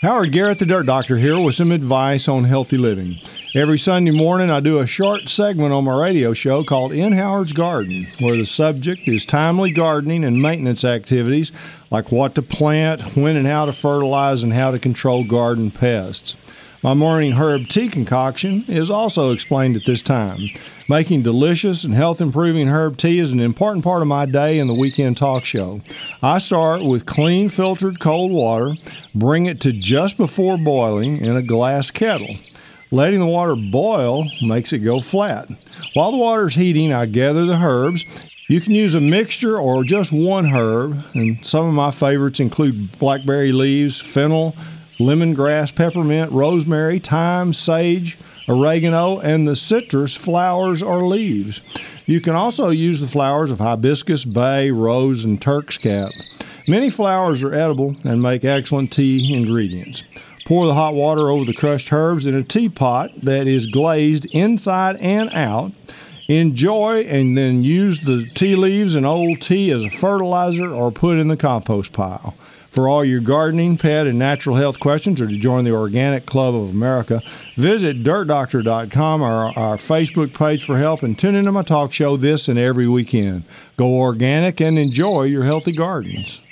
Howard Garrett, the Dirt Doctor, here with some advice on healthy living. Every Sunday morning, I do a short segment on my radio show called In Howard's Garden, where the subject is timely gardening and maintenance activities, like what to plant, when and how to fertilize, and how to control garden pests. My morning herb tea concoction is also explained at this time. Making delicious and health-improving herb tea is an important part of my day in the weekend talk show. I start with clean, filtered cold water, bring it to just before boiling in a glass kettle. Letting the water boil makes it go flat. While the water is heating, I gather the herbs. You can use a mixture or just one herb, and some of my favorites include blackberry leaves, fennel, lemongrass, peppermint, rosemary, thyme, sage, oregano, and the citrus flowers or leaves. You can also use the flowers of hibiscus, bay, rose, and Turk's cap. Many flowers are edible and make excellent tea ingredients. Pour the hot water over the crushed herbs in a teapot that is glazed inside and out. Enjoy and then use the tea leaves and old tea as a fertilizer or put in the compost pile. For all your gardening, pet, and natural health questions or to join the Organic Club of America, visit dirtdoctor.com or our Facebook page for help and tune into my talk show this and every weekend. Go organic and enjoy your healthy gardens.